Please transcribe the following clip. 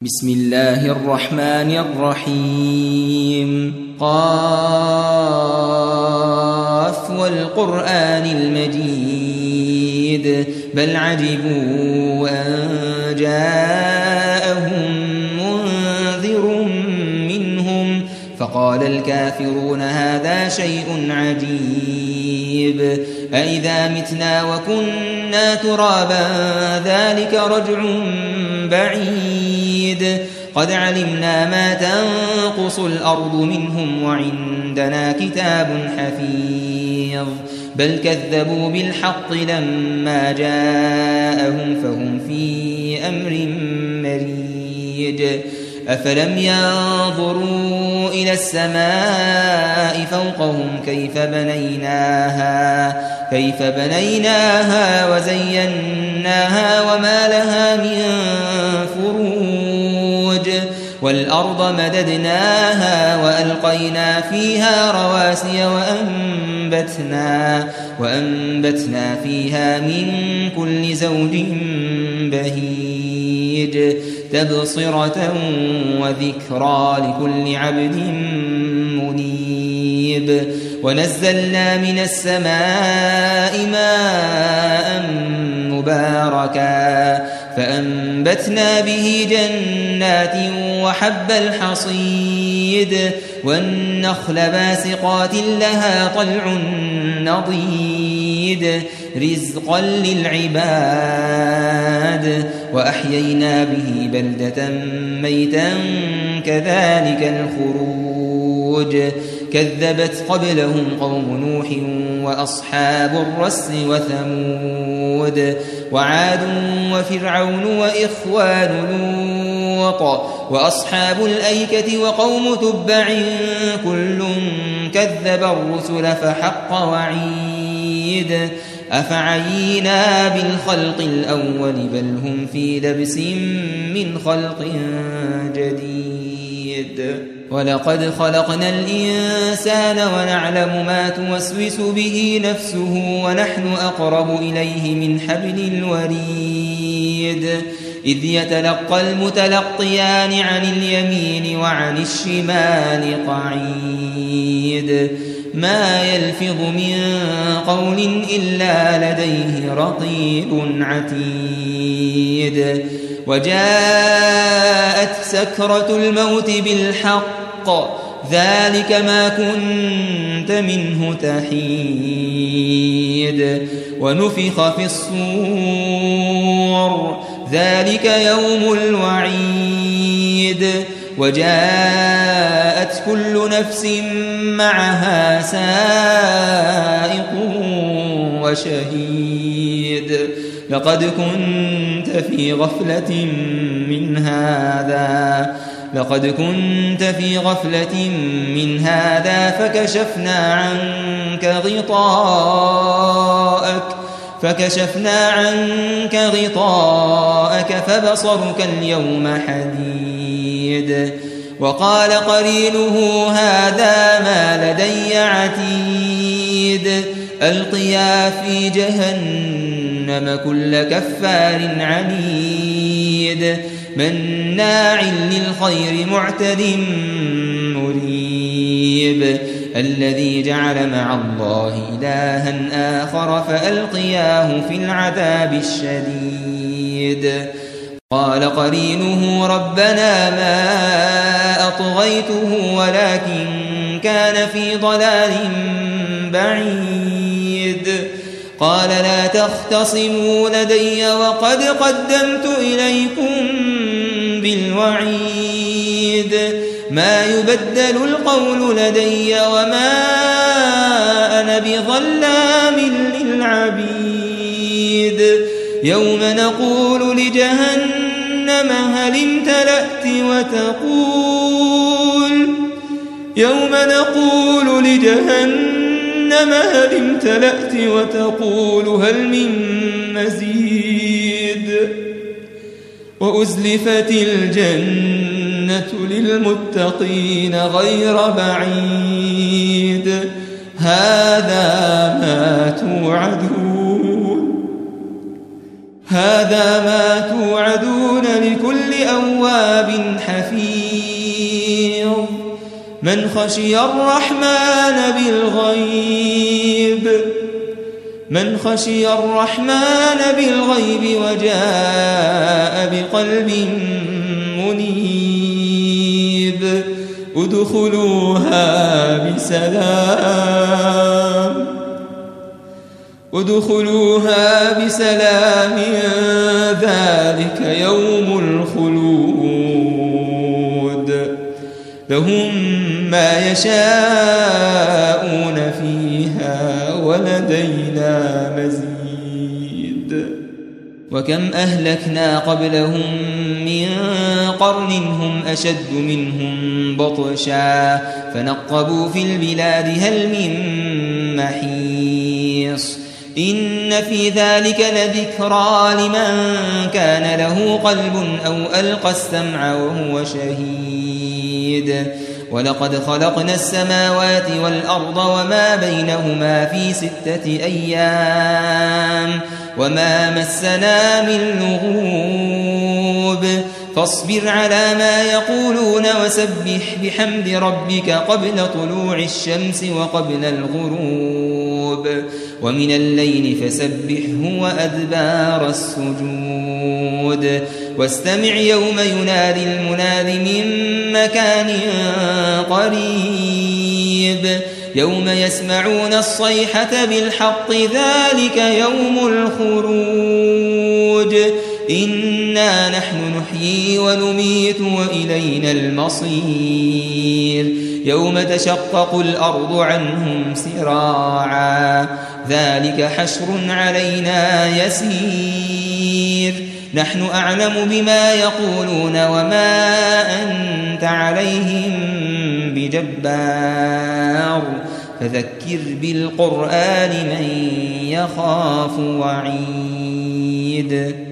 بسم الله الرحمن الرحيم قاف والقرآن المجيد بل عجبوا أن جاءهم منذر منهم فقال الكافرون هذا شيء عجيب أإذا متنا وكنا ترابا ذلك رجع بعيد قد علمنا ما تنقص الأرض منهم وعندنا كتاب حفيظ بل كذبوا بالحق لما جاءهم فهم في أمر مريج أفلم ينظروا إلى السماء فوقهم كيف بنيناها وزيناها وما لها من فروج والأرض مددناها وألقينا فيها رواسي وأنبتنا فيها من كل زوج بهيج تبصرة وذكرى لكل عبد منيب ونزلنا من السماء ماء مباركا فأنبتنا به جنات وحب الحصيد والنخل باسقات لها طلع نضيد رزقا للعباد وأحيينا به بلدة ميتا كذلك الخروج كذبت قبلهم قوم نوح وأصحاب الرس وثمود وعاد وفرعون وإخوان لوط وأصحاب الأيكة وقوم تبع كل كذب الرسل فحق وعيد أفعينا بالخلق الأول بل هم في لبس من خلق جديد ولقد خلقنا الإنسان ونعلم ما توسوس به نفسه ونحن أقرب إليه من حبل الوريد إذ يتلقى المتلقيان عن اليمين وعن الشمال قعيد ما يلفظ من قول إلا لديه رقيب عتيد وجاءت سكرة الموت بالحق ذلك ما كنت منه تحيد ونفخ في الصور ذلك يوم الوعيد وجاءت كل نفس معها سائق وشهيد لقد كنت في غفلة من هذا فكشفنا عنك غطاءك فبصرك اليوم حديد وقال قرينه هذا ما لدي عتيد ألقيا في جهنم كل كفار عنيد مناع للخير معتد مريب الذي جعل مع الله إلها آخر فألقياه في العذاب الشديد قال قرينه ربنا ما أطغيته ولكن كان في ضلال بعيد قال لا تختصموا لدي وقد قدمت إليكم بالوعيد ما يبدل القول لدي وما أنا بظلام للعبيد يوم نقول لجهنم هل امتلأت وتقول هل من مزيد وأزلفت الجنة للمتقين غير بعيد هذا ما توعدون هذا ما توعدون لكل أواب حفيظ من خشي الرحمن بالغيب وجاء بقلب منيب ادخلوها بسلام ذلك يوم الخلود لهم ما يشاءون فيها ولدينا مزيد وكم أهلكنا قبلهم من قرن هم أشد منهم بطشا فنقبوا في البلاد هل من محيص إن في ذلك لذكرى لمن كان له قلب أو ألقى السمع وهو شهيد ولقد خلقنا السماوات والأرض وما بينهما في 6 أيام وما مسنا من لغوب فاصبر على ما يقولون وسبح بحمد ربك قبل طلوع الشمس وقبل الغروب ومن الليل فسبحه وأدبار السجود واستمع يوم ينادي المناد من مكان قريب يوم يسمعون الصيحة بالحق ذلك يوم الخروج إنا نحن نحيي ونميت وإلينا المصير يوم تشقق الأرض عنهم سراعا ذلك حشر علينا يسير نحن أعلم بما يقولون وما أنت عليهم بجبار فذكر بالقرآن من يخاف وعيد